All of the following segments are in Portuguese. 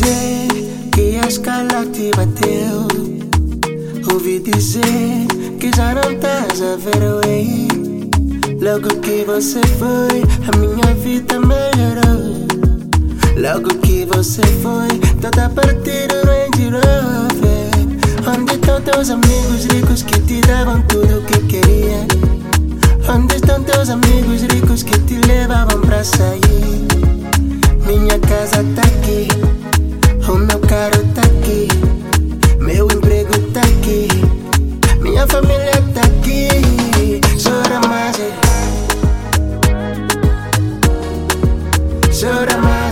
dizer que a escala te bateu. Ouvi dizer que já não estás a ver o ei. Logo que você foi, a minha vida melhorou. Logo que você foi, toda partida no Range Rover. Onde estão teus amigos ricos que te davam tudo o que querias? Onde estão teus amigos ricos que te levavam pra sair? Minha casa tá aqui, o meu carro tá aqui, meu emprego tá aqui, minha família tá aqui. Chora mais, chora mais,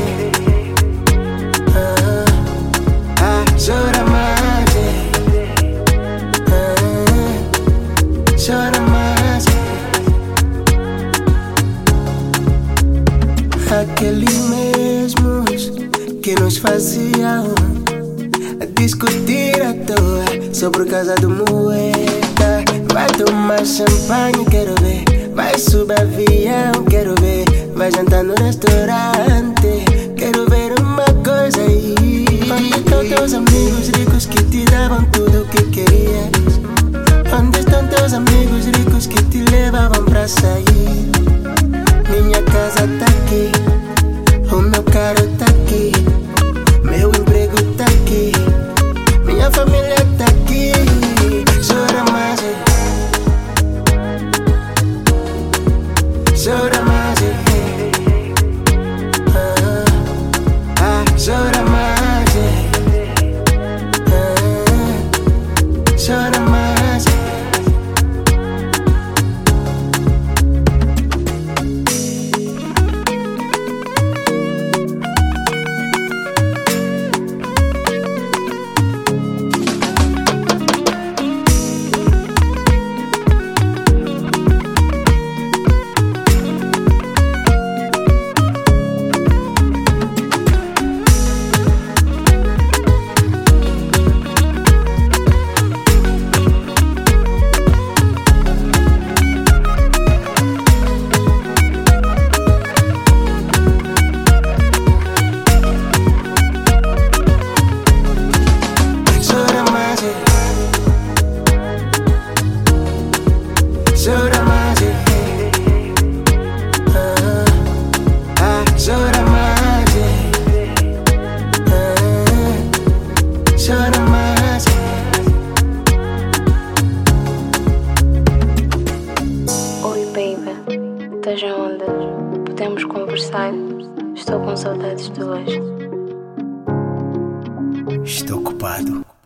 chora mais, chora mais. Aqueles mesmos que nos faziam discutir à toa sobre casa do moeda. Vai tomar champanhe, quero ver. Vai subir avião, quero ver. Vai jantar no restaurante, quero ver uma coisa aí. Onde estão teus amigos ricos que te davam tudo o que querias? Onde estão teus amigos ricos que te levavam pra sair? Minha casa tá aqui, o meu carro tá aqui, meu emprego tá aqui, minha família tá aqui. Chora mais, chora mais, chora mais, chora mais. Chora mais, chora mais, chora mais. Oi, baby, estás aonde? Podemos conversar? Estou com saudades tuas. Estou ocupado.